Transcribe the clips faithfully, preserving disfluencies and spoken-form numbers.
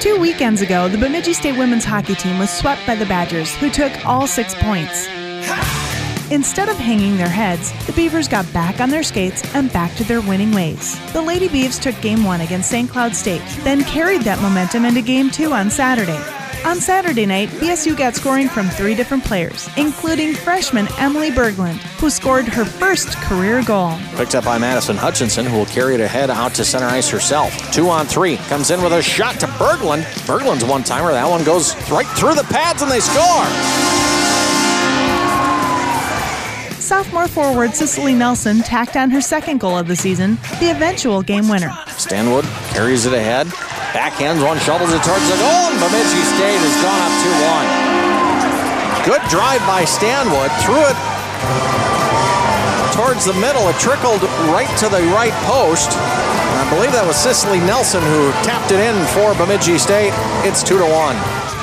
Two weekends ago, the Bemidji State women's hockey team was swept by the Badgers, who took all six points. Instead of hanging their heads, the Beavers got back on their skates and back to their winning ways. The Lady Beavs took Game one against Saint Cloud State, then carried that momentum into Game two on Saturday. On Saturday night, B S U got scoring from three different players, including freshman Emily Berglund, who scored her first career goal. Picked up by Madison Hutchinson, who will carry it ahead out to center ice herself. Two on three. Comes in with a shot to Berglund. Berglund's one-timer. That one goes right through the pads, and they score. Sophomore forward Cicely Nelson tacked on her second goal of the season, the eventual game winner. Stanwood carries it ahead. Backhands one, shovels it towards the goal, and Bemidji State has gone up two one. Good drive by Stanwood. Threw it towards the middle. It trickled right to the right post. And I believe that was Cicely Nelson who tapped it in for Bemidji State. It's two to one.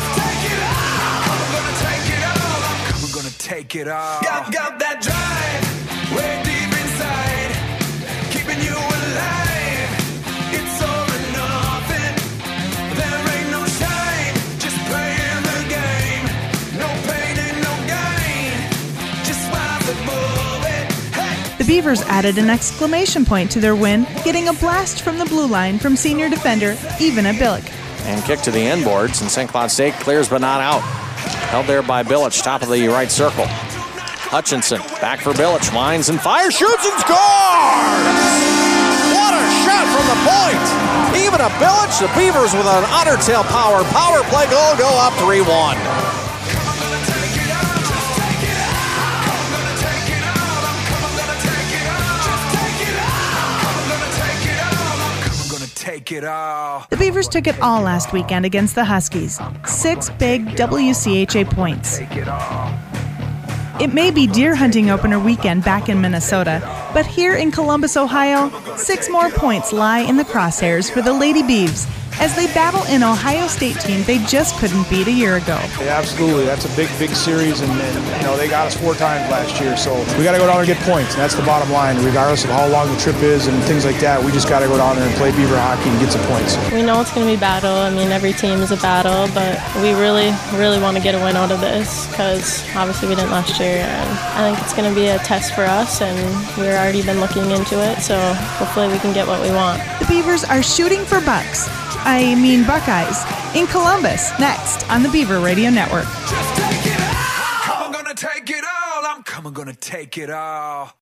Take it all. Got, got that drive way deep inside, keeping you alive. It's all or nothing. There ain't no shine, just playing the game. No pain and no gain, just rise above it. Hey. The Beavers added an exclamation point to their win, getting a blast from the blue line from senior defender Ivana Bilic. And kick to the end boards, and Saint Cloud State clears but not out. Held there by Bilic, top of the right circle. Hutchinson, back for Bilic, winds and fires, shoots and scores! What a shot from the point! Even a Bilic, the Beavers with an Otter Tail power. Power play goal, go up three one. Take it all. The Beavers took it all last weekend against the Huskies. Six big W C H A points. Take it all. It may be deer hunting opener weekend back in Minnesota, but here in Columbus, Ohio, six more points lie in the crosshairs for the Lady Beavs as they battle an Ohio State team they just couldn't beat a year ago. Yeah, absolutely. That's a big, big series, and, and you know they got us four times last year, so we got to go down there and get points, and that's the bottom line. Regardless of how long the trip is and things like that, we just got to go down there and play Beaver hockey and get some points. We know it's going to be battle. I mean, every team is a battle, but we really, really want to get a win out of this because obviously we didn't last year, and I think it's going to be a test for us, and we've already been looking into it, so hopefully we can get what we want. The Beavers are shooting for bucks. I mean Buckeyes, in Columbus, next on the Beaver Radio Network. Just take it all. I'm gonna take it all. I'm coming, gonna take it all.